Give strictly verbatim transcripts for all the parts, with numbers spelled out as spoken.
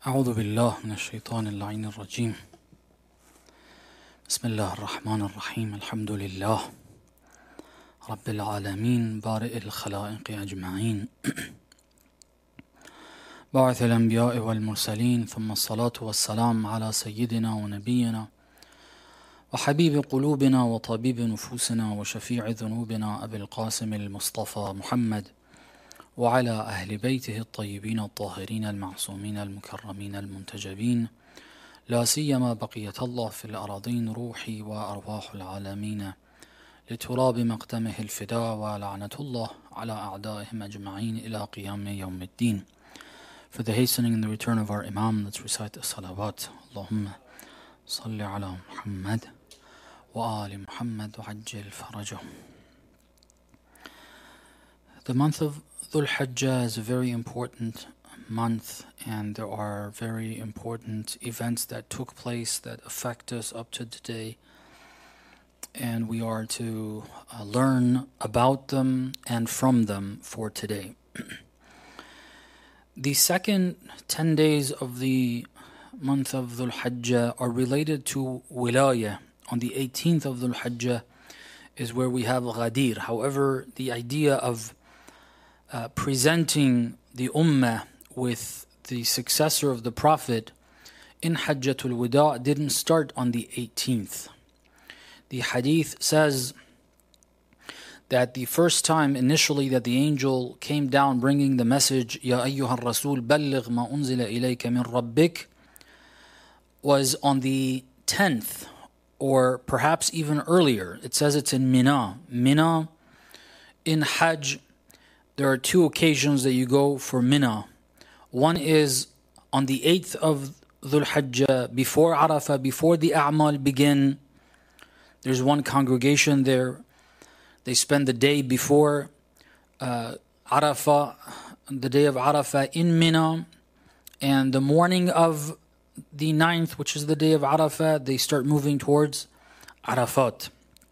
أعوذ بالله من الشيطان اللعين الرجيم. بسم الله الرحمن الرحيم. الحمد لله رب العالمين بارئ الخلائق أجمعين باعث الأنبياء والمرسلين، ثم الصلاة والسلام على سيدنا ونبينا وحبيب قلوبنا وطبيب نفوسنا وشفيع ذنوبنا أبي القاسم المصطفى محمد وعلى أهل بيته الطيبين الطاهرين المعصومين المكرمين المنتجبين، لا سيما بقية الله في الأراضين روحي وأرواح العالمين لتراب مقدمه الفداء، ولعنة الله على أعدائهم أجمعين إلى قيام يوم الدين. For the hastening and the return of our Imam, let's recite the salawat. Allahumma salli ala Muhammad wa ali Muhammad wa ajjil farajah. The month of Dhul Hijjah is a very important month, and there are very important events that took place that affect us up to today, and we are to uh, learn about them and from them for today. The second ten days of the month of Dhul Hijjah are related to Wilayah. On the eighteenth of Dhul Hijjah is where we have Ghadir. However, the idea of Uh, presenting the Ummah with the successor of the Prophet in Hajjatul Wada didn't start on the eighteenth. The hadith says that the first time initially that the angel came down bringing the message, Ya ayyuha rasul balligh ma unzila ilayka min rabbik, was on the tenth, or perhaps even earlier. It says it's in Mina. Mina in Hajj, there are two occasions that you go for Mina. One is on the eighth of Dhul Hijjah, before Arafah, before the A'mal begin. There's one congregation there. They spend the day before uh, Arafah, the day of Arafah in Mina. And the morning of the ninth, which is the day of Arafah, they start moving towards Arafat.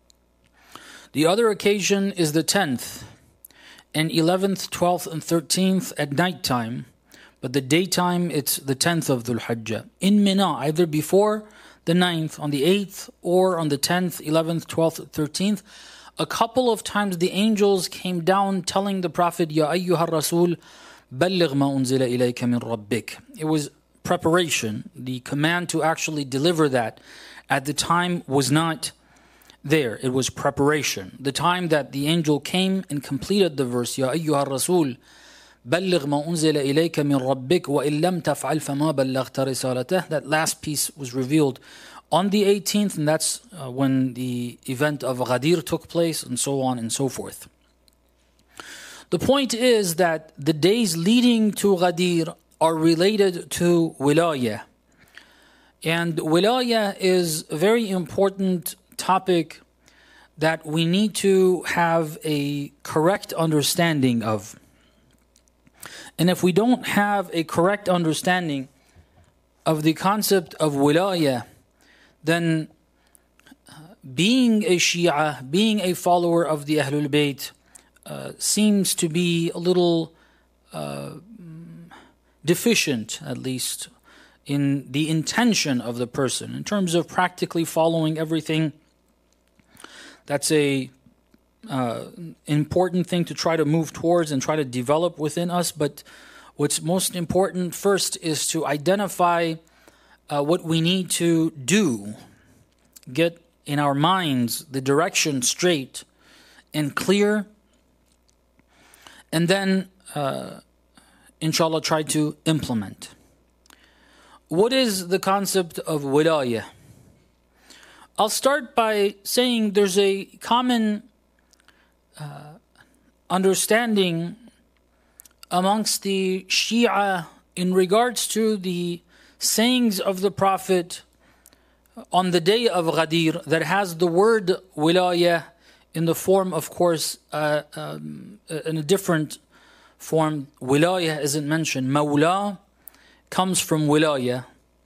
The other occasion is the tenth. And eleventh, twelfth, and thirteenth at night time. But the daytime, it's the tenth of Dhul Hijjah. In Mina, either before the ninth, on the eighth, or on the tenth, eleventh, twelfth, thirteenth. A couple of times the angels came down telling the Prophet, Ya ayyuha rasul, balligh ma unzila ilayka min rabbik. It was preparation. The command to actually deliver that at the time was not there. It was preparation. The time that the angel came and completed the verse, Ya ayyuha rasul, balligh ma unzila ilayka min rabbik wa illam taf'al fama ballaghta risalatah. That last piece was revealed on the eighteenth, and that's uh, when the event of Ghadir took place, and so on and so forth. The point is that the days leading to Ghadir are related to Wilayah. And Wilayah is a very important topic that we need to have a correct understanding of. And if we don't have a correct understanding of the concept of wilayah, then being a Shia, being a follower of the Ahlul Bayt, uh, seems to be a little uh, deficient, at least, in the intention of the person, in terms of practically following everything. That's a uh, important thing to try to move towards and try to develop within us. But what's most important first is to identify uh, what we need to do, get in our minds the direction straight and clear, and then, uh, inshallah, try to implement. What is the concept of wilayah? I'll start by saying there's a common uh, understanding amongst the Shia in regards to the sayings of the Prophet on the day of Ghadir that has the word wilayah in the form, of course, uh, um, in a different form. Wilayah isn't mentioned. Mawla comes from wilayah.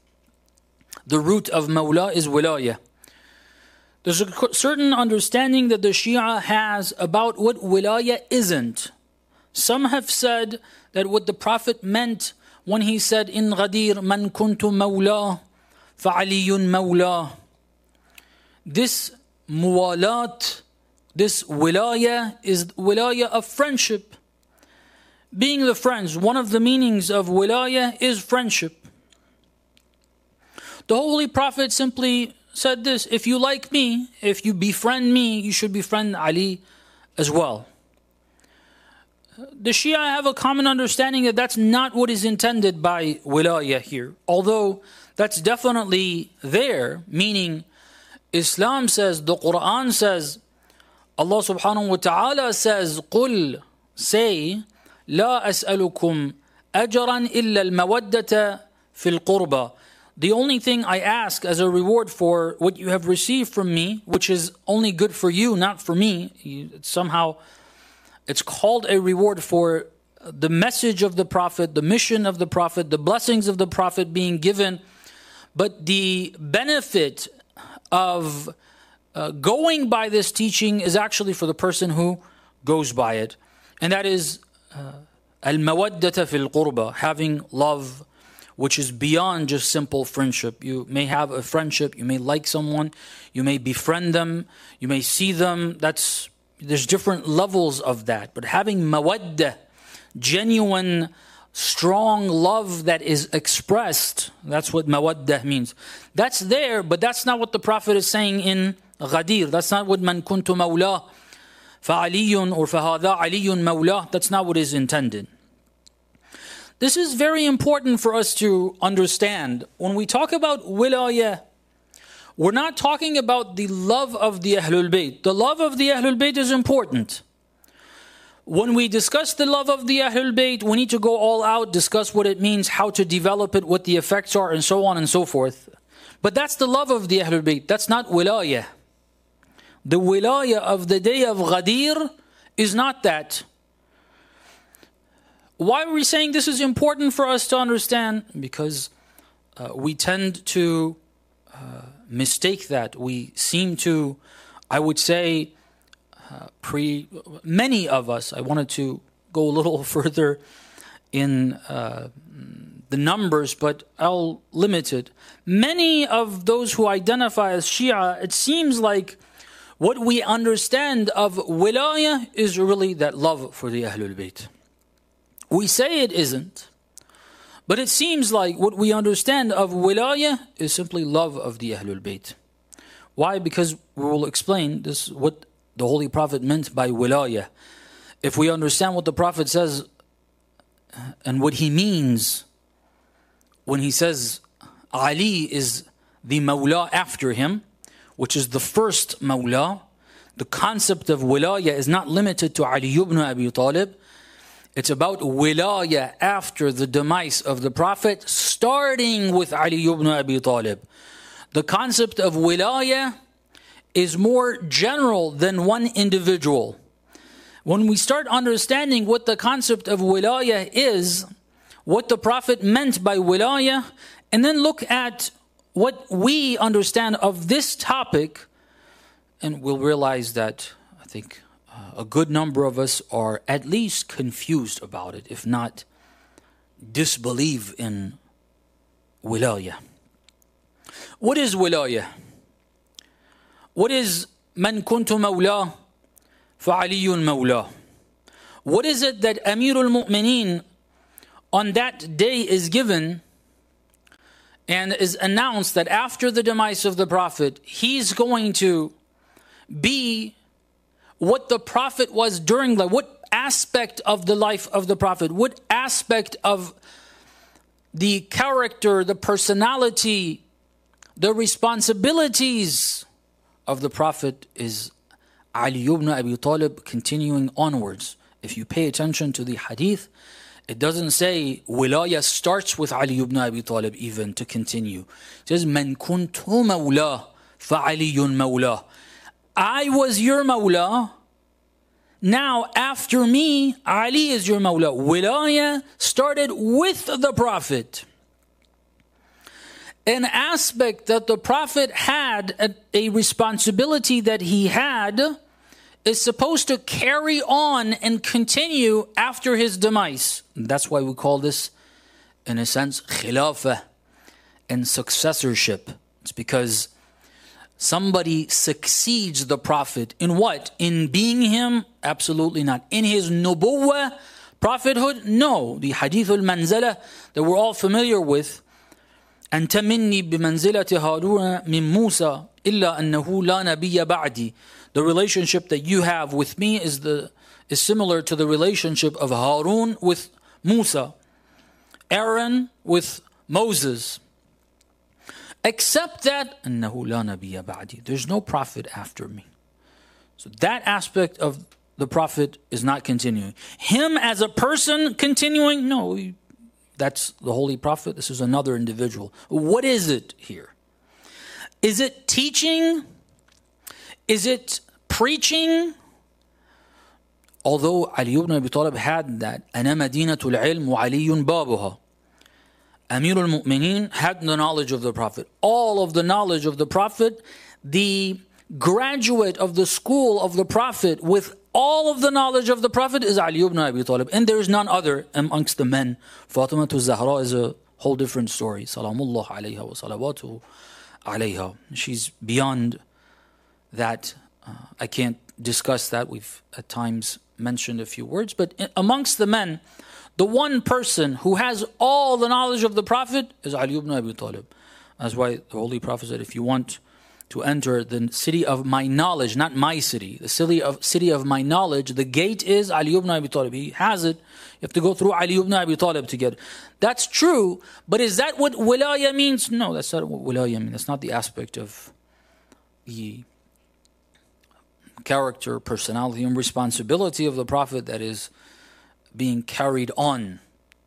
The root of Mawla is wilayah. There's a certain understanding that the Shia has about what wilayah isn't. Some have said that what the Prophet meant when he said in Ghadir, Man kuntu mawla fa'aliyun mawla. This muwalat, this wilaya is wilaya of friendship. Being the friends, one of the meanings of wilaya is friendship. The Holy Prophet simply said this, if you like me, if you befriend me, you should befriend Ali as well. The Shia have a common understanding that that's not what is intended by wilaya here. Although that's definitely there, meaning Islam says, the Quran says, Allah subhanahu wa ta'ala says, قُلْ say, لا أسألكم أجرا إلا المودة في القربى. The only thing I ask as a reward for what you have received from me, which is only good for you, not for me, you, somehow it's called a reward for the message of the Prophet, the mission of the Prophet, the blessings of the Prophet being given. But the benefit of uh, going by this teaching is actually for the person who goes by it. And that is al-mawaddata fil qurba, having love which is beyond just simple friendship. You may have a friendship, you may like someone, you may befriend them, you may see them. That's there's different levels of that. But having mawadda, genuine, strong love that is expressed, that's what mawadda means. That's there, but that's not what the Prophet is saying in Ghadir. That's not what man kuntu mawla fa'aliyun or fahada aliyun mawla. That's not what is intended. This is very important for us to understand. When we talk about wilaya, we're not talking about the love of the Ahlul Bayt. The love of the Ahlul Bayt is important. When we discuss the love of the Ahlul Bayt, we need to go all out, discuss what it means, how to develop it, what the effects are, and so on and so forth. But that's the love of the Ahlul Bayt. That's not wilaya. The wilaya of the day of Ghadir is not that. Why are we saying this is important for us to understand? Because uh, we tend to uh, mistake that. We seem to, I would say, uh, pre many of us, I wanted to go a little further in uh, the numbers, but I'll limit it. Many of those who identify as Shia, it seems like what we understand of wilaya is really that love for the Ahlul Bayt. We say it isn't, but it seems like what we understand of wilaya is simply love of the Ahlul Bayt. Why? Because we will explain this, what the Holy Prophet meant by wilaya. If we understand what the Prophet says and what he means when he says Ali is the Mawla after him, which is the first Mawla, the concept of wilaya is not limited to Ali ibn Abi Talib. It's about wilaya after the demise of the Prophet, starting with Ali ibn Abi Talib. The concept of wilaya is more general than one individual. When we start understanding what the concept of wilaya is, what the Prophet meant by wilaya, and then look at what we understand of this topic, and we'll realize that, I think, Uh, a good number of us are at least confused about it, if not disbelieve in wilaya. What is wilaya? What is man kuntu mawla fa'aliyun mawla? What is it that Amirul Mu'mineen on that day is given and is announced that after the demise of the Prophet, he's going to be what the Prophet was during life, what aspect of the life of the Prophet, what aspect of the character, the personality, the responsibilities of the Prophet is Ali ibn Abi Talib continuing onwards. If you pay attention to the hadith, it doesn't say wilaya starts with Ali ibn Abi Talib even to continue. It says, Man kuntu mawla fa'aliyun mawla. I was your Mawla. Now, after me, Ali is your Mawla. Wilaya started with the Prophet. An aspect that the Prophet had, a, a responsibility that he had, is supposed to carry on and continue after his demise. And that's why we call this in a sense, khilafah and successorship. It's because somebody succeeds the Prophet in what? In being him? Absolutely not. In his nubuwwah, prophethood? No. The hadith al-manzala that we're all familiar with, أنت مني بمنزلة هارون من موسى إلا أنه لا نبي بعدي. The relationship that you have with me is the is similar to the relationship of Harun with Musa, Aaron with Moses. Except that أنه لا نبي بعدي. There's no prophet after me. So that aspect of the prophet is not continuing. Him as a person continuing? No. That's the Holy Prophet. This is another individual. What is it here? Is it teaching? Is it preaching? Although Ali ibn Abi Talib had that, أنا مدينة العلم وعلي بابها. Amir al-Mu'mineen had the knowledge of the Prophet. All of the knowledge of the Prophet, the graduate of the school of the Prophet with all of the knowledge of the Prophet is Ali ibn Abi Talib. And there is none other amongst the men. Fatima al-Zahra is a whole different story. Salamullah alayha wa salawatuhu alayha. She's beyond that. Uh, I can't discuss that. We've at times mentioned a few words. But in, amongst the men, the one person who has all the knowledge of the Prophet is Ali ibn Abi Talib. That's why the Holy Prophet said, if you want to enter the city of my knowledge, not my city, the city of city of my knowledge, the gate is Ali ibn Abi Talib. He has it. You have to go through Ali ibn Abi Talib to get it. That's true, but is that what wilaya means? No, that's not what wilaya means. That's not the aspect of the character, personality, and responsibility of the Prophet that is being carried on.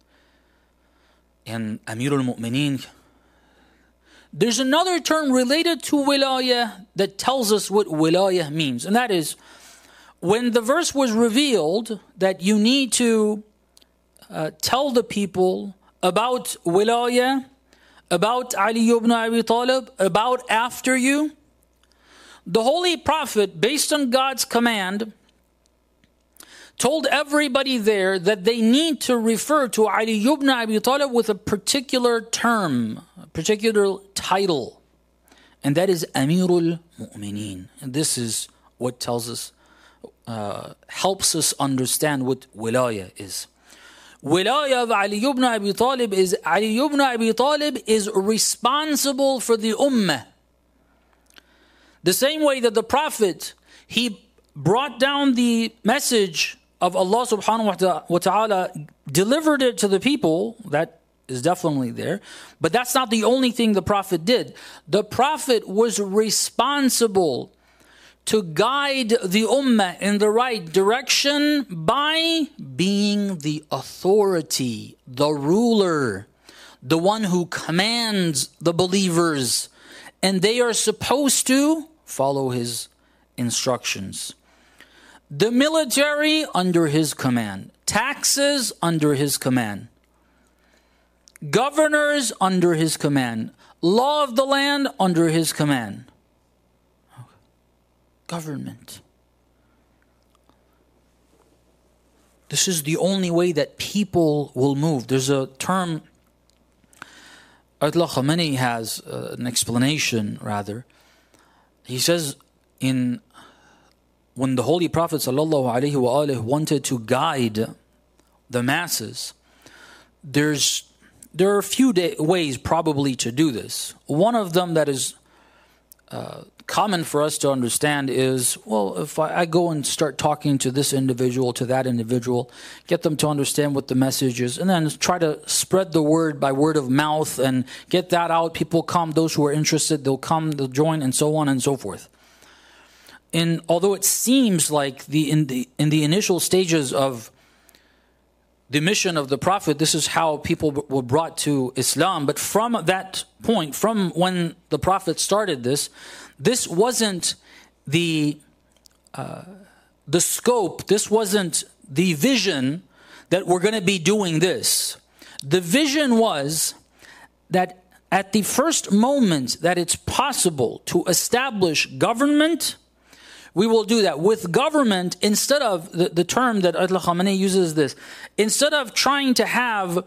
And Amir al-Mu'mineen, there's another term related to wilayah that tells us what wilayah means. And that is, when the verse was revealed that you need to uh, tell the people about wilayah, about Ali ibn Abi Talib, about after you, the Holy Prophet, based on God's command, told everybody there that they need to refer to Ali ibn Abi Talib with a particular term, a particular title. And that is Amirul Mu'mineen. And this is what tells us, uh, helps us understand what wilayah is. Wilayah of Ali ibn Abi Talib is, Ali ibn Abi Talib is responsible for the ummah. The same way that the Prophet, he brought down the message of Allah subhanahu wa ta'ala, delivered it to the people, that is definitely there. But that's not the only thing the Prophet did. The Prophet was responsible to guide the ummah in the right direction by being the authority, the ruler, the one who commands the believers. And they are supposed to follow his instructions. The military under his command. Taxes under his command. Governors under his command. Law of the land under his command. Government. This is the only way that people will move. There's a term, Ayatollah Khamenei has uh, an explanation rather. He says in when the Holy Prophet ﷺ wanted to guide the masses, there's there are a few day, ways probably to do this. One of them that is uh, common for us to understand is, well, if I, I go and start talking to this individual, to that individual, get them to understand what the message is, and then try to spread the word by word of mouth and get that out. People come, those who are interested, they'll come, they'll join, and so on and so forth. And although it seems like the in the in the initial stages of the mission of the Prophet, this is how people were brought to Islam. But from that point, from when the Prophet started this, this wasn't the uh, the scope. This wasn't the vision that we're going to be doing this. The vision was that at the first moment that it's possible to establish government, we will do that. With government, instead of, the, the term that Ayatollah Khamenei uses this, instead of trying to have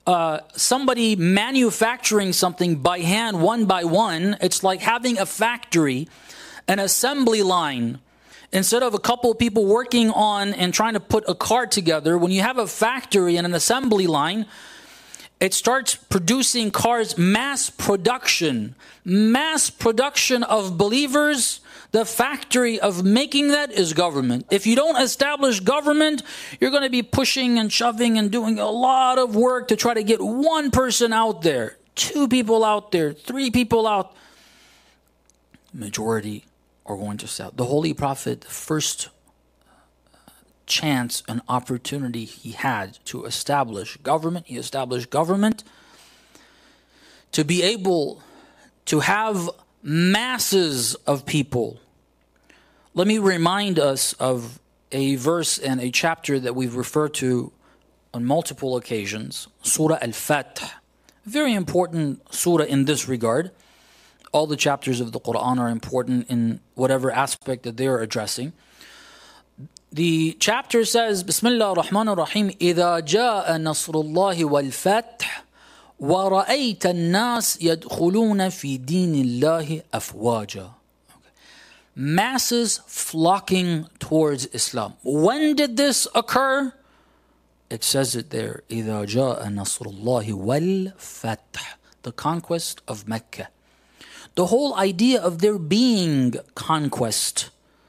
uh, somebody manufacturing something by hand, one by one. It's like having a factory, an assembly line. Instead of a couple of people working on and trying to put a car together, when you have a factory and an assembly line, it starts producing cars, mass production. Mass production of believers, the factory of making that is government. If you don't establish government, you're going to be pushing and shoving and doing a lot of work to try to get one person out there, two people out there, three people out. Majority are going to sell. The Holy Prophet, the first chance and opportunity he had to establish government, he established government to be able to have masses of people. Let me remind us of a verse and a chapter that we've referred to on multiple occasions, Surah Al-Fath. Very important surah in this regard. All the chapters of the Quran are important in whatever aspect that they are addressing. The chapter says, Bismillah ar-Rahman ar-Rahim, إِذَا جَاءَ نَصْرُ اللَّهِ وَالْفَتْحِ وَرَأَيْتَ النَّاسِ يَدْخُلُونَ فِي دِينِ اللَّهِ أَفْوَاجًا. Masses flocking towards Islam. When did this occur? It says it there, إِذَا جَاءَ نَصْرُ اللَّهِ وَالْفَتْحِ, the conquest of Mecca. The whole idea of there being conquest,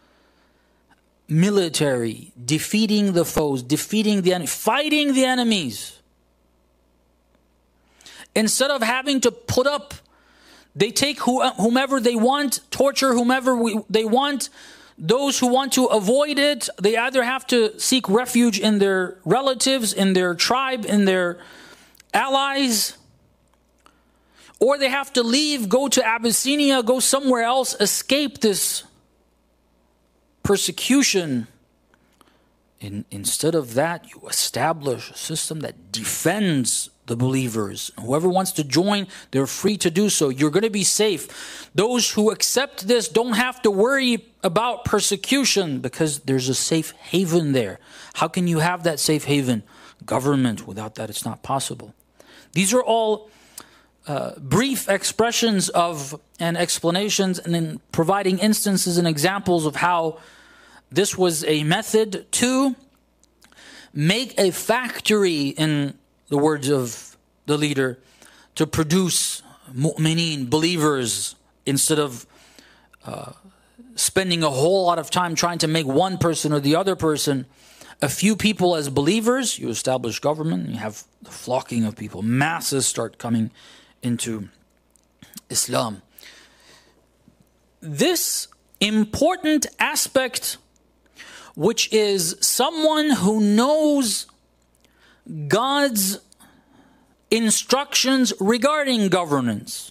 military, defeating the foes, defeating the enemy, fighting the enemies. Instead of having to put up, they take whomever they want, torture whomever we, they want. Those who want to avoid it, they either have to seek refuge in their relatives, in their tribe, in their allies, or they have to leave, go to Abyssinia, go somewhere else, escape this persecution. In, instead of that, you establish a system that defends the believers. Whoever wants to join, they're free to do so. You're going to be safe. Those who accept this don't have to worry about persecution because there's a safe haven there. How can you have that safe haven? Government. Without that, it's not possible. These are all uh, brief expressions of and explanations and in providing instances and examples of how this was a method to make a factory, in the words of the leader, to produce mu'mineen, believers, instead of uh, spending a whole lot of time trying to make one person or the other person, a few people as believers. You establish government, you have the flocking of people. Masses start coming into Islam. This important aspect, which is someone who knows God's instructions regarding governance,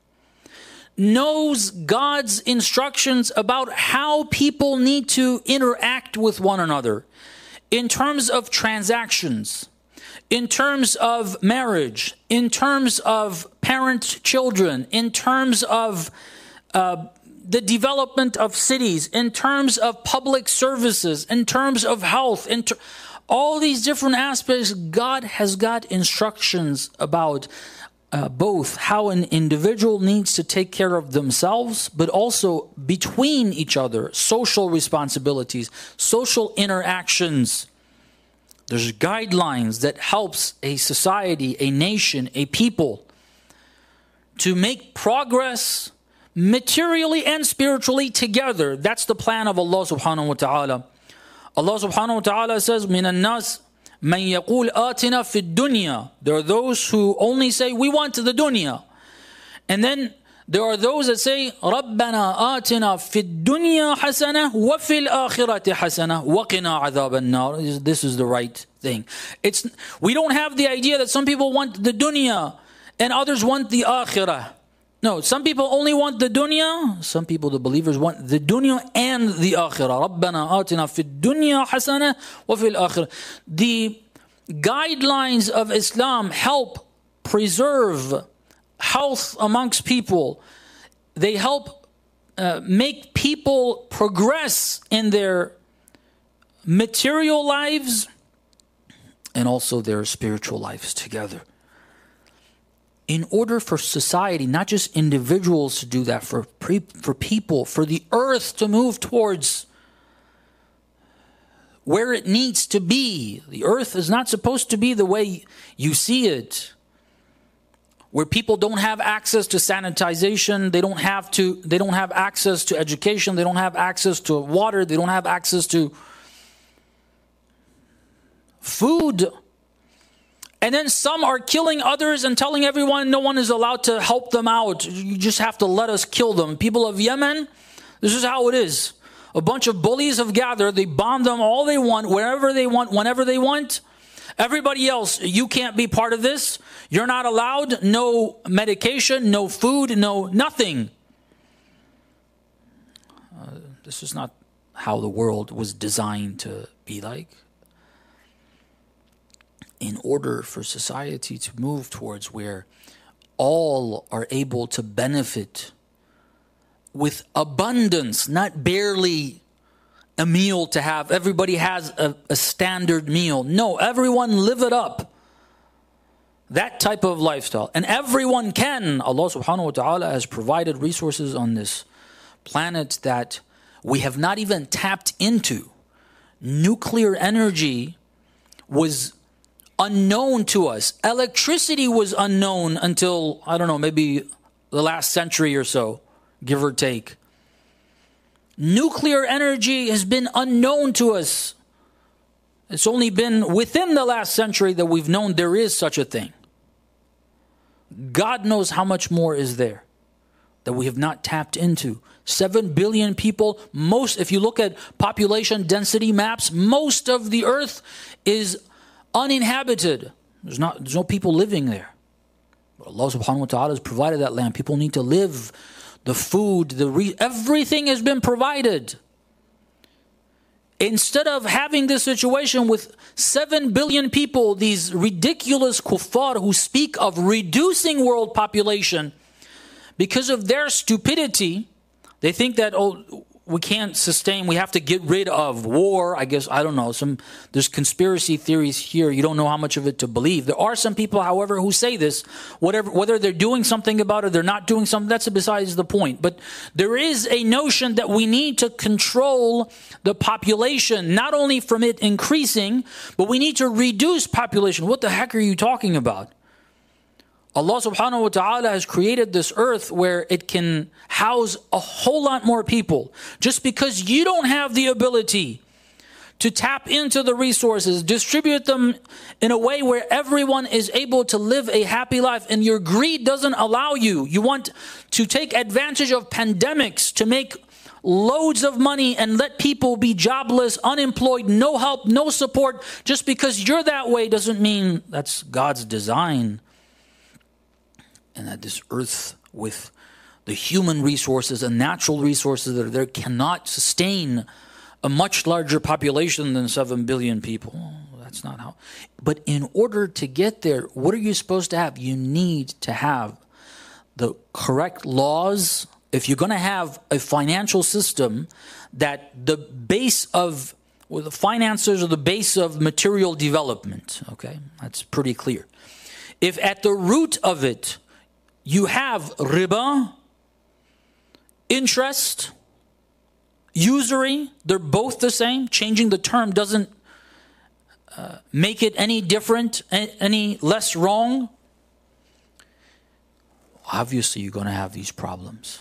knows God's instructions about how people need to interact with one another in terms of transactions, in terms of marriage, in terms of parent-children, in terms of uh, the development of cities, in terms of public services, in terms of health, in ter- all these different aspects. God has got instructions about uh, both how an individual needs to take care of themselves, but also between each other, social responsibilities, social interactions. There's guidelines that helps a society, a nation, a people to make progress materially and spiritually together. That's the plan of Allah subhanahu wa ta'ala. Allah subhanahu wa ta'ala says, مِنَ النَّاسِ مَنْ يَقُولْ آتِنَا فِي الدُّنْيَا. There are those who only say, we want the dunya. And then there are those that say, رَبَّنَا آتِنَا فِي الدُّنْيَا حَسَنَةً وَفِي الْآخِرَةِ حَسَنَةً وَقِنَا عَذَابَ النَّارِ. This is the right thing. It's, we don't have the idea that some people want the dunya and others want the akhirah. No, some people only want the dunya. Some people, the believers, want the dunya and the akhirah. رَبَّنَا آتِنَا فِي الدُّنْيَا حَسَنَةً وَفِي الْآخِرَةِ. The guidelines of Islam help preserve health amongst people. They help uh, make people progress in their material lives and also their spiritual lives together. in order for society, not just individuals to do that, for pre, for people, for the earth to move towards where it needs to be. The earth is not supposed to be the way you see it, where people don't have access to sanitization, they don't have to, they don't have access to education, they don't have access to water, they don't have access to food. And then some are killing others and telling everyone no one is allowed to help them out. You just have to let us kill them. People of Yemen, this is how it is. A bunch of bullies have gathered. They bomb them all they want, wherever they want, whenever they want. Everybody else, you can't be part of this. You're not allowed. No medication, no food, no nothing. Uh, this is not how the world was designed to be like. In order for society to move towards where all are able to benefit with abundance, not barely a meal to have. Everybody has a, a standard meal. No, everyone live it up. That type of lifestyle. And everyone can. Allah subhanahu wa ta'ala has provided resources on this planet that we have not even tapped into. Nuclear energy was unknown to us. Electricity was unknown until, I don't know, maybe the last century or so, give or take. Nuclear energy has been unknown to us. It's only been within the last century that we've known there is such a thing. God knows how much more is there that we have not tapped into. Seven billion people, most, if you look at population density maps, most of the earth is uninhabited. There's not, there's no people living there. But Allah subhanahu wa ta'ala has provided that land. People need to live. The food, the re- everything has been provided. Instead of having this situation with seven billion people, these ridiculous kuffar who speak of reducing world population, because of their stupidity, they think that, oh, we can't sustain, we have to get rid of war. I guess, I don't know, some there's conspiracy theories here. You don't know how much of it to believe. There are some people, however, who say this, whatever, whether they're doing something about it, they're not doing something, that's besides the point. But there is a notion that we need to control the population, not only from it increasing, but we need to reduce population. What the heck are you talking about? Allah subhanahu wa ta'ala has created this earth where it can house a whole lot more people. Just because you don't have the ability to tap into the resources, distribute them in a way where everyone is able to live a happy life, and your greed doesn't allow you. You want to take advantage of pandemics to make loads of money and let people be jobless, unemployed, no help, no support. Just because you're that way doesn't mean that's God's design. And that this earth with the human resources and natural resources that are there cannot sustain a much larger population than seven billion people. That's not how. But in order to get there, what are you supposed to have? You need to have the correct laws. If you're going to have a financial system that the base of, well, the finances are the base of material development. Okay, that's pretty clear. If at the root of it, you have riba, interest, usury, they're both the same. Changing the term doesn't uh, make it any different, any less wrong. Obviously, you're going to have these problems.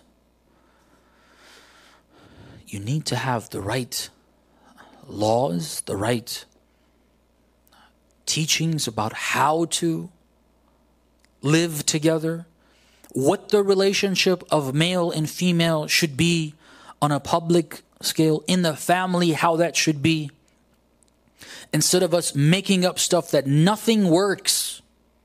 You need to have the right laws, the right teachings about how to live together, what the relationship of male and female should be on a public scale, in the family, how that should be. Instead of us making up stuff that nothing works.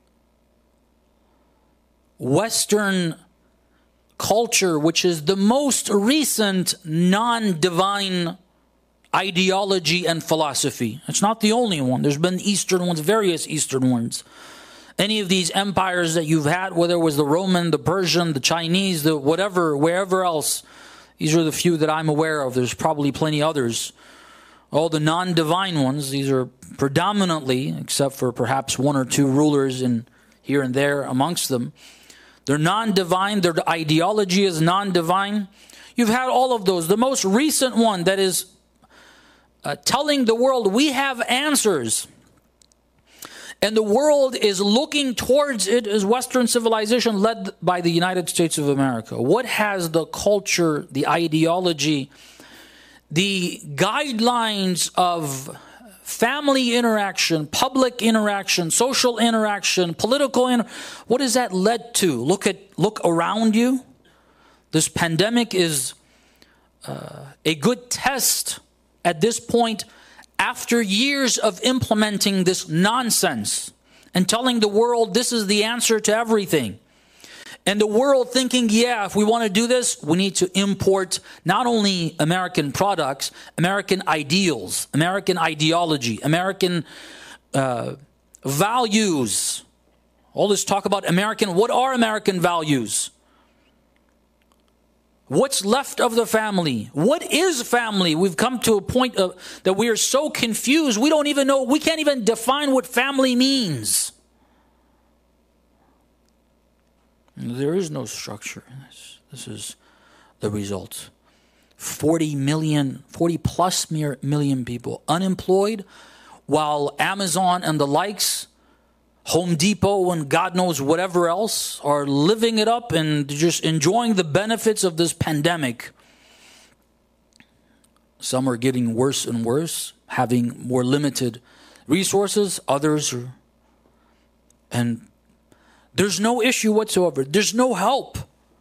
Western culture, which is the most recent non-divine ideology and philosophy. It's not the only one. There's been Eastern ones, various Eastern ones. Any of these empires that you've had, whether it was the Roman, the Persian, the Chinese, the whatever, wherever else, these are the few that I'm aware of. There's probably plenty others. All the non-divine ones, these are predominantly, except for perhaps one or two rulers in here and there amongst them. They're non-divine. Their ideology is non-divine. You've had all of those. The most recent one that is uh, telling the world we have answers, and the world is looking towards it, is Western civilization led by the United States of America. What has the culture, the ideology, the guidelines of family interaction, public interaction, social interaction, political inter- what has that led to? Look at look around you. This pandemic is uh, a good test at this point, after years of implementing this nonsense and telling the world this is the answer to everything. And the world thinking, yeah, if we want to do this, we need to import not only American products, American ideals, American ideology, American uh, values. All this talk about American, what are American values? What's left of the family? What is family? We've come to a point of, that we are so confused, we don't even know, we can't even define what family means. There is no structure in this. This is the result. forty million, forty plus million people unemployed, while Amazon and the likes, Home Depot and God knows whatever else, are living it up and just enjoying the benefits of this pandemic. Some are getting worse and worse, having more limited resources. Others are, and there's no issue whatsoever. There's no help.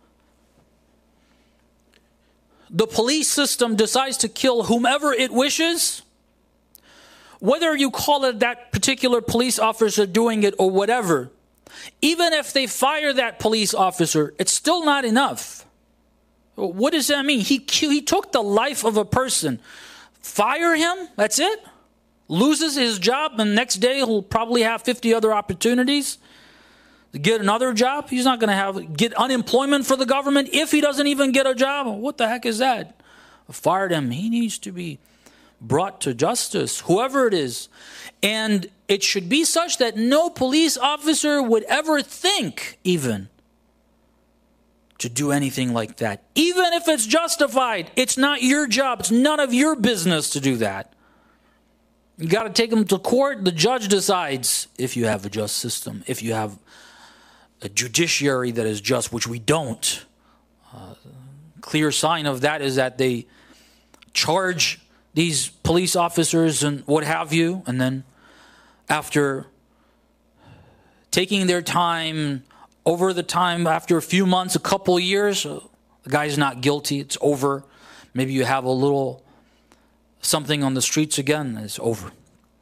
The police system decides to kill whomever it wishes. Whether you call it that particular police officer doing it or whatever, even if they fire that police officer, it's still not enough. What does that mean? He he took the life of a person. Fire him? That's it? Loses his job, and next day he'll probably have fifty other opportunities to get another job. He's not going to have get unemployment for the government if he doesn't even get a job. What the heck is that? I fired him. He needs to be brought to justice, whoever it is. And it should be such that no police officer would ever think even to do anything like that. Even if it's justified, it's not your job. It's none of your business to do that. You got to take them to court. The judge decides if you have a just system, if you have a judiciary that is just, which we don't. Uh, clear sign of that is that they charge these police officers and what have you, and then after taking their time, over the time, after a few months, a couple of years, the guy's not guilty, it's over. Maybe you have a little something on the streets again, it's over.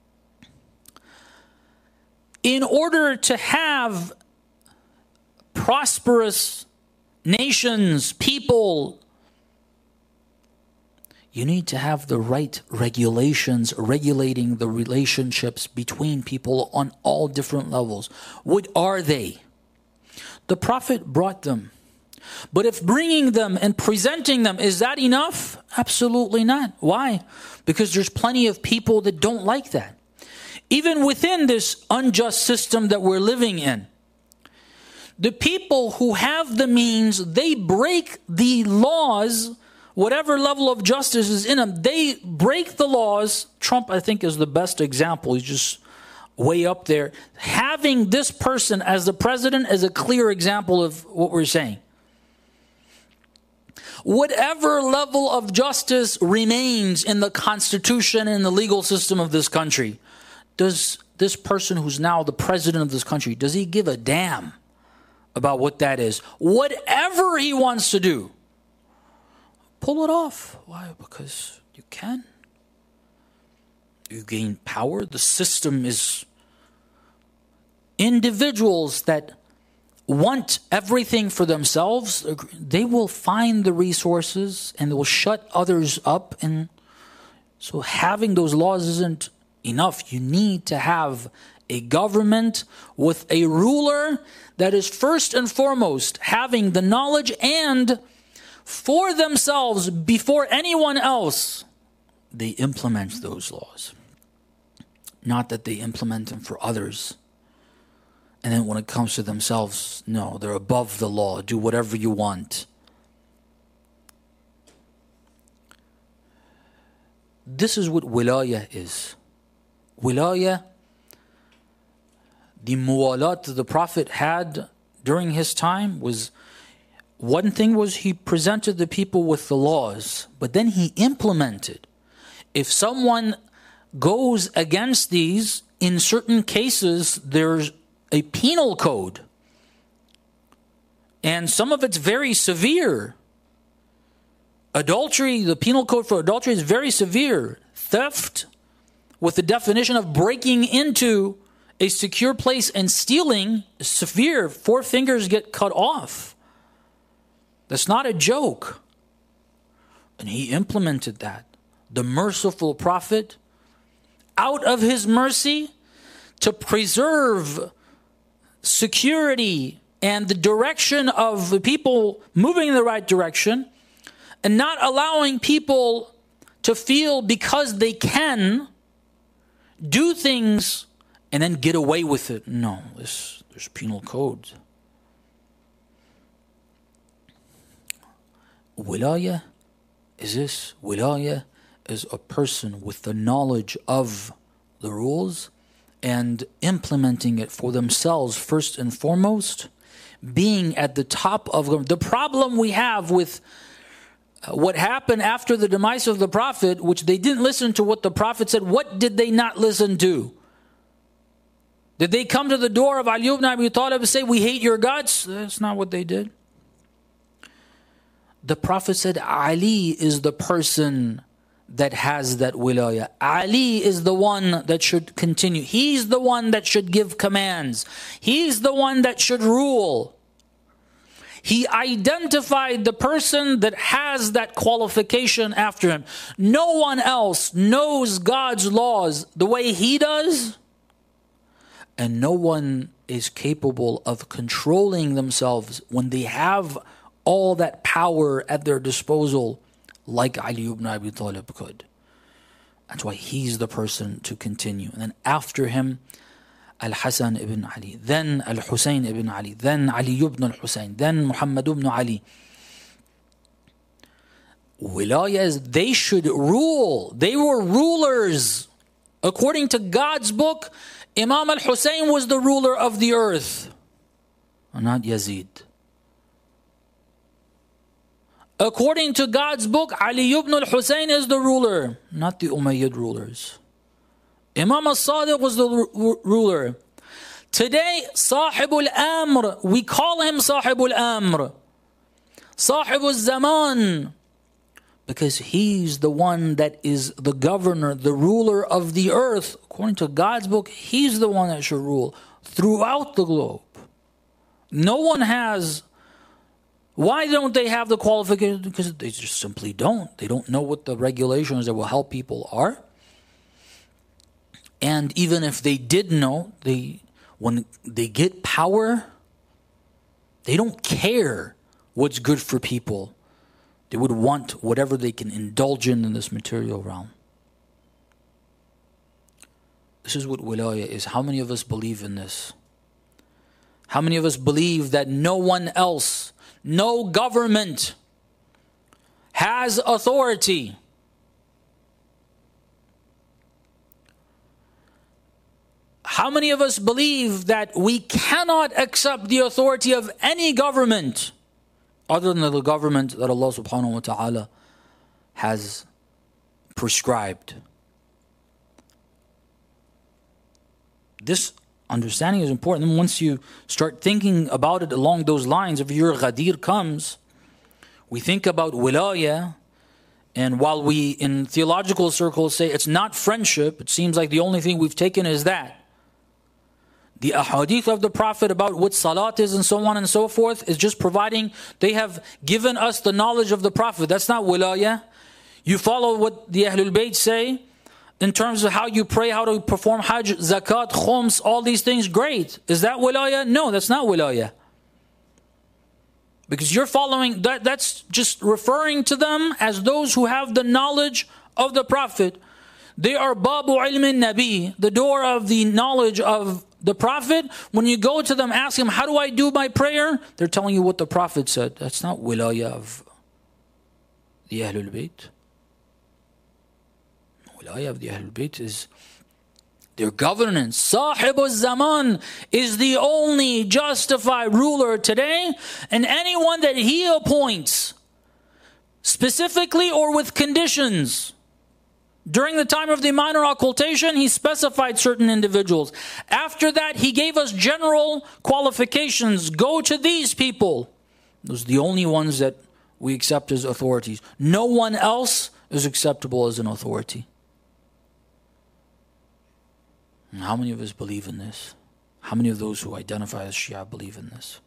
In order to have prosperous nations, people, you need to have the right regulations regulating the relationships between people on all different levels. What are they? The Prophet brought them. But if bringing them and presenting them, is that enough? Absolutely not. Why? Because there's plenty of people that don't like that. Even within this unjust system that we're living in, the people who have the means, they break the laws. Whatever level of justice is in them, they break the laws. Trump, I think, is the best example. He's just way up there. Having this person as the president is a clear example of what we're saying. Whatever level of justice remains in the Constitution and the legal system of this country, does this person who's now the president of this country, does he give a damn about what that is? Whatever he wants to do, pull it off. Why? Because you can. You gain power. The system is individuals that want everything for themselves. They will find the resources and they will shut others up. And so having those laws isn't enough. You need to have a government with a ruler that is first and foremost having the knowledge and for themselves, before anyone else, they implement those laws. Not that they implement them for others. And then when it comes to themselves, no, they're above the law. Do whatever you want. This is what wilayah is. Wilayah, the muwalat that the Prophet had during his time was, one thing was he presented the people with the laws, but then he implemented. If someone goes against these, in certain cases, there's a penal code. And some of it's very severe. Adultery, the penal code for adultery is very severe. Theft, with the definition of breaking into a secure place and stealing, is severe. Four fingers get cut off. That's not a joke. And he implemented that. The merciful Prophet, out of his mercy, to preserve security and the direction of the people moving in the right direction, and not allowing people to feel because they can do things and then get away with it. No, there's, there's penal codes. Wilayah is this. Wilayah is a person with the knowledge of the rules and implementing it for themselves first and foremost, being at the top of them. The problem we have with what happened after the demise of the Prophet, which they didn't listen to what the Prophet said, what did they not listen to? Did they come to the door of Ali ibn Abi Talib and say, we hate your guts? That's not what they did. The Prophet said, Ali is the person that has that wilayah. Ali is the one that should continue. He's the one that should give commands. He's the one that should rule. He identified the person that has that qualification after him. No one else knows God's laws the way he does. And no one is capable of controlling themselves when they have all that power at their disposal like Ali ibn Abi Talib could. That's why he's the person to continue. And then after him, Al-Hasan ibn Ali, then Al-Husayn ibn Ali, then Ali ibn al-Husayn, then Muhammad ibn Ali. Wilayahs, they should rule. They were rulers. According to God's book, Imam al-Husayn was the ruler of the earth, not Yazid. According to God's book, Ali ibn al-Husayn is the ruler, not the Umayyad rulers. Imam al-Sadiq was the ru- ruler. Today, Sahib al-Amr, we call him Sahib al-Amr, Sahib al-Zaman, because he's the one that is the governor, the ruler of the earth. According to God's book, he's the one that should rule throughout the globe. No one has. Why don't they have the qualification? Because they just simply don't. They don't know what the regulations that will help people are. And even if they did know, they when they get power, they don't care what's good for people. They would want whatever they can indulge in in this material realm. This is what wilayah is. How many of us believe in this? How many of us believe that no one else, no government has authority? How many of us believe that we cannot accept the authority of any government other than the government that Allah subhanahu wa ta'ala has prescribed? This understanding is important. And once you start thinking about it along those lines, if your Ghadir comes, we think about wilayah, and while we in theological circles say it's not friendship, it seems like the only thing we've taken is that. The ahadith of the Prophet about what salat is and so on and so forth is just providing, they have given us the knowledge of the Prophet. That's not wilayah. You follow what the Ahlul Bayt say in terms of how you pray, how to perform Hajj, Zakat, Khums, all these things, great. Is that wilayah? No, that's not wilayah. Because you're following, that, that's just referring to them as those who have the knowledge of the Prophet. They are Babu Ilmin Nabi, the door of the knowledge of the Prophet, when you go to them, ask them, how do I do my prayer? They're telling you what the Prophet said. That's not wilayah of the Ahlul Bayt. Wilayah of the Ahlul Bayt is their governance. Sahib al-Zaman is the only justified ruler today, and anyone that he appoints, specifically or with conditions. During the time of the minor occultation, he specified certain individuals. After that, he gave us general qualifications. Go to these people. Those are the only ones that we accept as authorities. No one else is acceptable as an authority. And how many of us believe in this? How many of those who identify as Shia believe in this?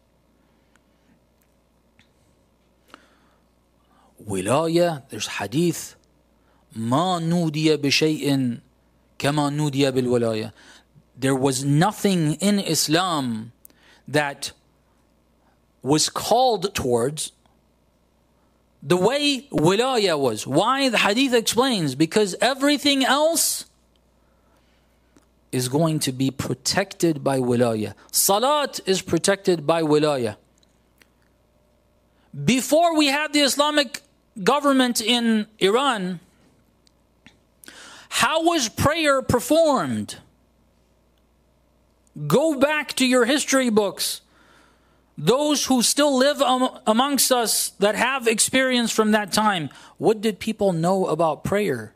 Wilayah, there's hadith. ما نودي بشيء كما نودي بالولاية. There was nothing in Islam that was called towards the way wilayah was. Why? The hadith explains. Because everything else is going to be protected by wilayah. Salat is protected by wilayah. Before we had the Islamic government in Iran, how was prayer performed? Go back to your history books. Those who still live am- amongst us that have experience from that time, what did people know about prayer?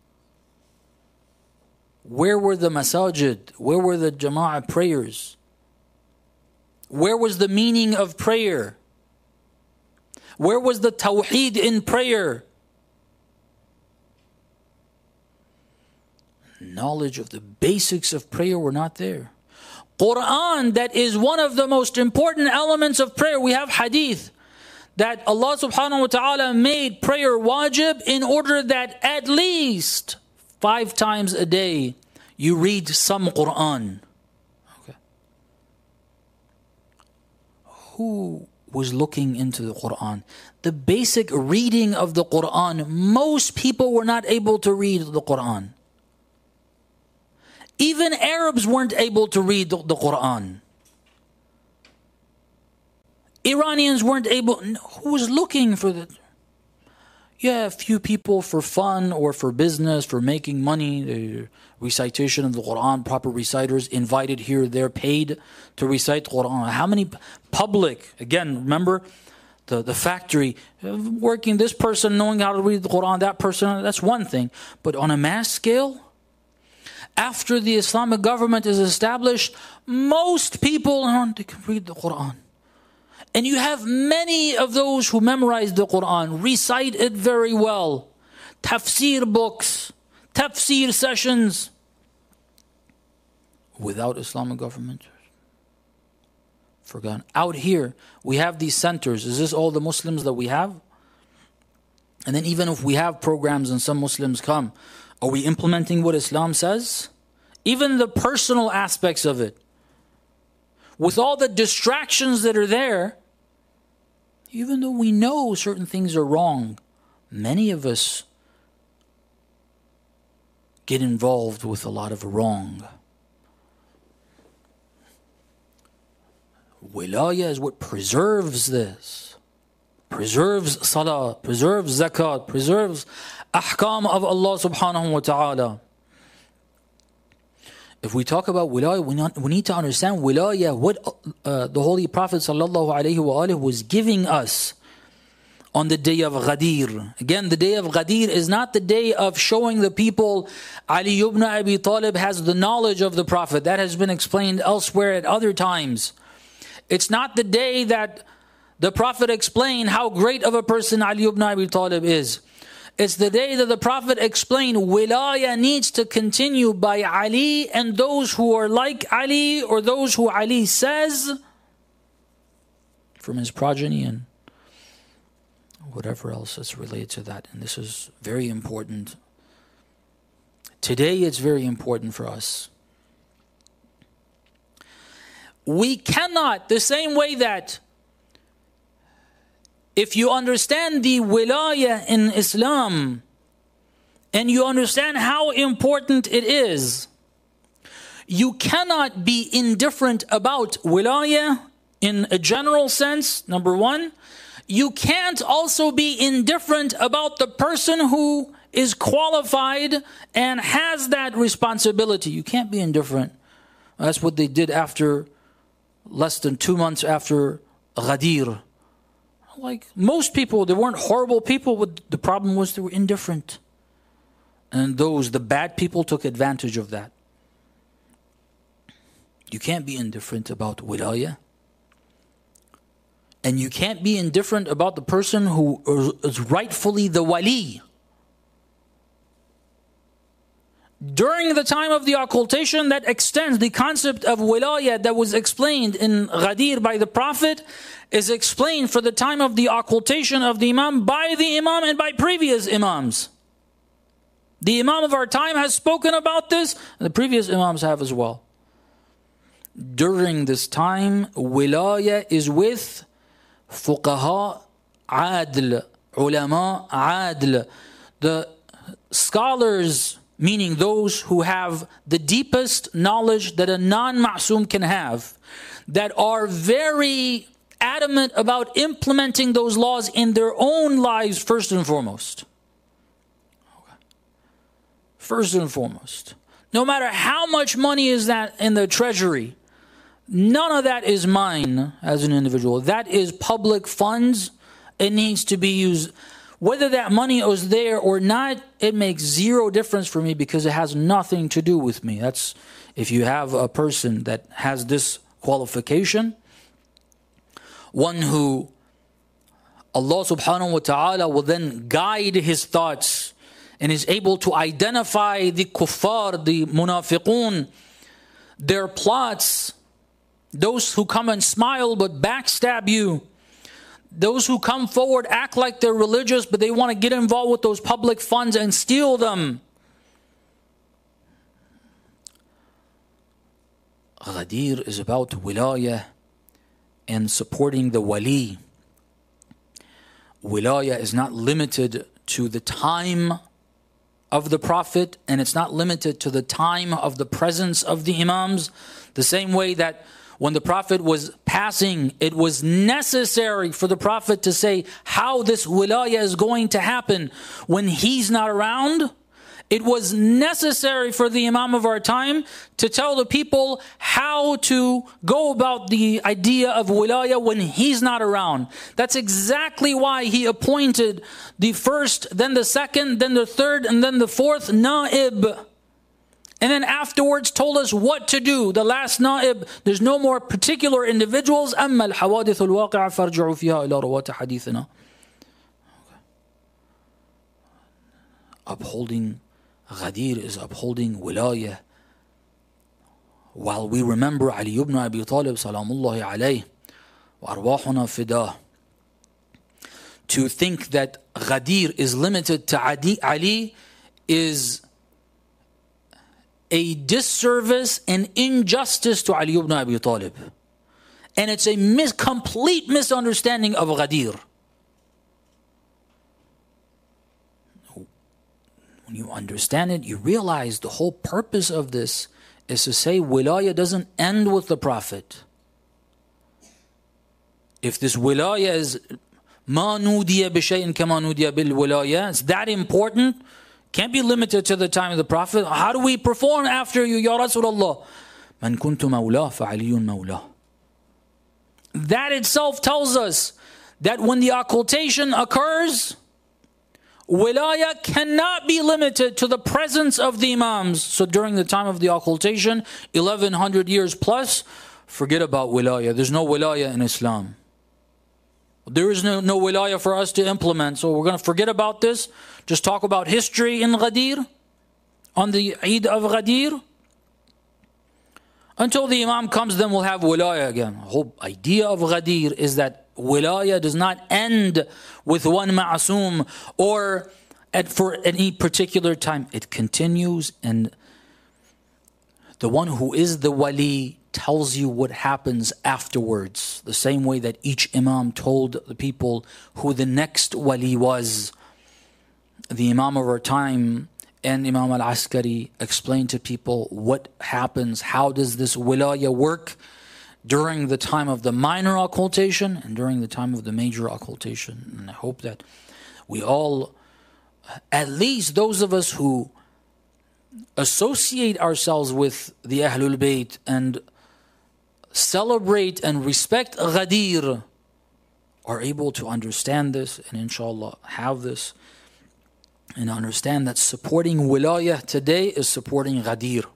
Where were the masajid? Where were the jama'ah prayers? Where was the meaning of prayer? Where was the tawheed in prayer? Knowledge of the basics of prayer were not there. Quran, that is one of the most important elements of prayer. We have hadith that Allah subhanahu wa ta'ala made prayer wajib in order that at least five times a day you read some Quran. Okay. Who was looking into the Quran? The basic reading of the Quran, most people were not able to read the Quran. Even Arabs weren't able to read the, the Quran. Iranians weren't able. Who was looking for the? Yeah, a few people for fun or for business, for making money. The recitation of the Quran, proper reciters invited here, they're paid to recite the Quran. How many public? Again, remember the the factory working. This person knowing how to read the Quran, that person. That's one thing. But on a mass scale, after the Islamic government is established, most people aren't, they can read the Quran. And you have many of those who memorize the Quran, recite it very well. Tafsir books, tafsir sessions. Without Islamic government, forgotten. Out here, we have these centers. Is this all the Muslims that we have? And then even if we have programs and some Muslims come, are we implementing what Islam says? Even the personal aspects of it. With all the distractions that are there, even though we know certain things are wrong, many of us get involved with a lot of wrong. Wilayah is what preserves this. Preserves salah, preserves zakat, preserves ahkam of Allah subhanahu wa ta'ala. If we talk about wilayah, we, not, we need to understand wilayah, what uh, the Holy Prophet sallallahu alaihi wasallam was giving us on the day of Ghadir. Again, the day of Ghadir is not the day of showing the people Ali ibn Abi Talib has the knowledge of the Prophet. That has been explained elsewhere at other times. It's not the day that the Prophet explained how great of a person Ali ibn Abi Talib is. It's the day that the Prophet explained wilayah needs to continue by Ali and those who are like Ali or those who Ali says from his progeny and whatever else is related to that. And this is very important. Today it's very important for us. We cannot, the same way that if you understand the wilayah in Islam and you understand how important it is, you cannot be indifferent about wilayah in a general sense, number one. You can't also be indifferent about the person who is qualified and has that responsibility. You can't be indifferent. That's what they did after, less than two months after Ghadir. Like most people, they weren't horrible people, but the problem was they were indifferent. And those, the bad people, took advantage of that. You can't be indifferent about wilayah. And you can't be indifferent about the person who is rightfully the wali. During the time of the occultation, that extends the concept of wilayah that was explained in Ghadir by the Prophet, is explained for the time of the occultation of the Imam by the Imam and by previous Imams. The Imam of our time has spoken about this, and the previous Imams have as well. During this time, wilayah is with fuqaha adl, ulama adl, the scholars, meaning those who have the deepest knowledge that a non-ma'soom can have, that are very adamant about implementing those laws in their own lives first and foremost. First and foremost. No matter how much money is that in the treasury, none of that is mine as an individual. That is public funds. It needs to be used. Whether that money is there or not, it makes zero difference for me because it has nothing to do with me. That's if you have a person that has this qualification, one who Allah subhanahu wa ta'ala will then guide his thoughts and is able to identify the kuffar, the munafiqun, their plots, those who come and smile but backstab you, those who come forward act like they're religious but they want to get involved with those public funds and steal them. Ghadir is about wilayah and supporting the wali. Wilayah is not limited to the time of the Prophet, and it's not limited to the time of the presence of the Imams. The same way that when the Prophet was passing, it was necessary for the Prophet to say how this wilayah is going to happen when he's not around. It was necessary for the Imam of our time to tell the people how to go about the idea of wilayah when he's not around. That's exactly why he appointed the first, then the second, then the third, and then the fourth na'ib. And then afterwards told us what to do. The last na'ib, there's no more particular individuals. أَمَّا الْحَوَادِثُ الْوَاقِعَ فَارْجِعُوا فِيهَا إِلَى رُوَاةِ حَدِيثِنَا. Upholding Ghadir is upholding wilayah. While we remember Ali ibn Abi Talib salamullahi alayhi wa arwahuna fidah, to think that Ghadir is limited to Ali is a disservice and injustice to Ali ibn Abi Talib. And it's a mis- complete misunderstanding of Ghadir. When you understand it, you realize the whole purpose of this is to say wilayah doesn't end with the Prophet. If this wilayah is ma nudiya bishay'in kama nudiya bil wilayah, it's that important, can't be limited to the time of the Prophet. How do we perform after you, Ya Rasulullah? Man kuntu mawla fa aliyun mawla. That itself tells us that when the occultation occurs, wilayah cannot be limited to the presence of the Imams. So during the time of the occultation, eleven hundred years plus, forget about wilayah. There's no wilayah in Islam. There is no, no wilayah for us to implement. So we're going to forget about this. Just talk about history in Ghadir, on the Eid of Ghadir. Until the Imam comes, then we'll have wilayah again. The whole idea of Ghadir is that wilayah does not end with one ma'asum or at for any particular time. It continues, and the one who is the wali tells you what happens afterwards. The same way that each Imam told the people who the next wali was. The Imam of our time and Imam al-Askari explained to people what happens, how does this wilaya work during the time of the minor occultation and during the time of the major occultation. And I hope that we all, at least those of us who associate ourselves with the Ahlul Bayt and celebrate and respect Ghadir, are able to understand this and inshallah have this and understand that supporting wilayah today is supporting Ghadir.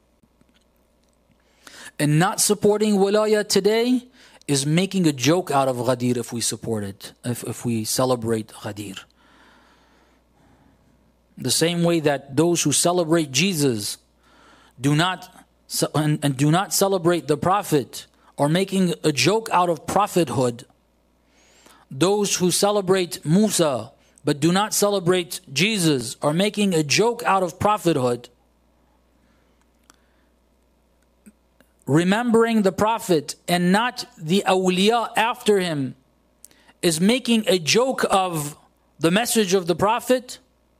And not supporting wilayah today is making a joke out of Ghadir if we support it, if, if we celebrate Ghadir. The same way that those who celebrate Jesus do not and, and do not celebrate the Prophet are making a joke out of prophethood. Those who celebrate Musa but do not celebrate Jesus are making a joke out of prophethood. Remembering the Prophet and not the awliya after him is making a joke of the message of the Prophet.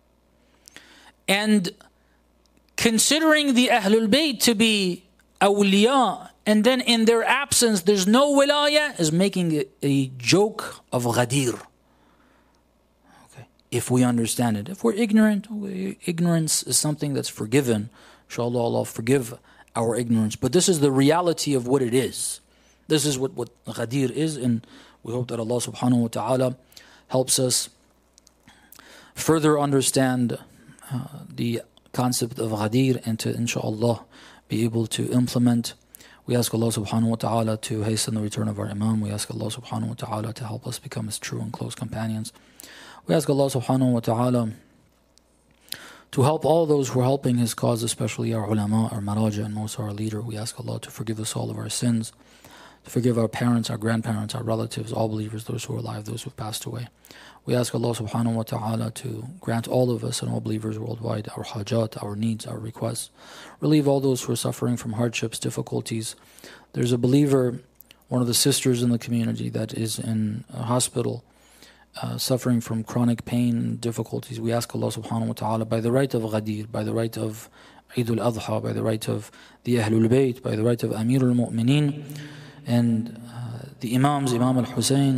And considering the Ahlul Bayt to be awliya, and then in their absence there's no wilayah, is making a, a joke of Ghadir. Okay. If we understand it. If we're ignorant, ignorance is something that's forgiven. Inshallah, Allah forgive our ignorance. But this is the reality of what it is. This is what, what Ghadir is, and we hope that Allah subhanahu wa ta'ala helps us further understand uh, the concept of Ghadir and to inshallah be able to implement. We ask Allah subhanahu wa ta'ala to hasten the return of our Imam. We ask Allah subhanahu wa ta'ala to help us become his true and close companions. We ask Allah subhanahu wa ta'ala to help all those who are helping his cause, especially our ulama, our maraja, and most our leader. We ask Allah to forgive us all of our sins, to forgive our parents, our grandparents, our relatives, all believers, those who are alive, those who have passed away. We ask Allah subhanahu wa ta'ala to grant all of us and all believers worldwide our hajat, our needs, our requests. Relieve all those who are suffering from hardships, difficulties. There's a believer, one of the sisters in the community that is in a hospital, Uh, suffering from chronic pain and difficulties. We ask Allah subhanahu wa ta'ala, by the right of Ghadir, by the right of Eid al-Adha, by the right of the Ahlul Bayt, by the right of Amir al-Mu'mineen, and uh, the Imams, Imam al-Hussein,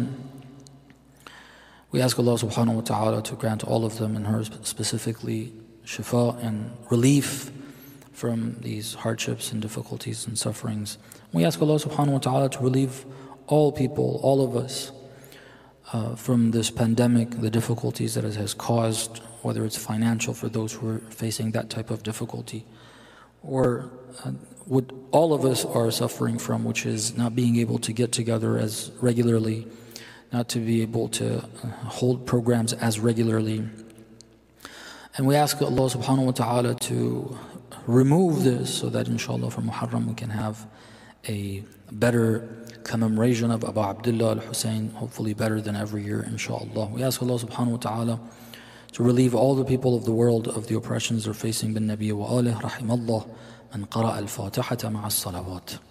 we ask Allah subhanahu wa ta'ala to grant all of them and her specifically shifa and relief from these hardships and difficulties and sufferings. We ask Allah subhanahu wa ta'ala to relieve all people, all of us, Uh, from this pandemic, the difficulties that it has caused, whether it's financial for those who are facing that type of difficulty, or uh, what all of us are suffering from, which is not being able to get together as regularly, not to be able to uh, hold programs as regularly. And we ask Allah subhanahu wa ta'ala to remove this so that inshallah for Muharram we can have a better commemoration of Abu Abdullah al-Hussein, hopefully better than every year, inshallah. We ask Allah subhanahu wa ta'ala to relieve all the people of the world of the oppressions they're facing bin Nabi wa alih, rahimallah, man qara al-Fatihata ma'a as-salawat.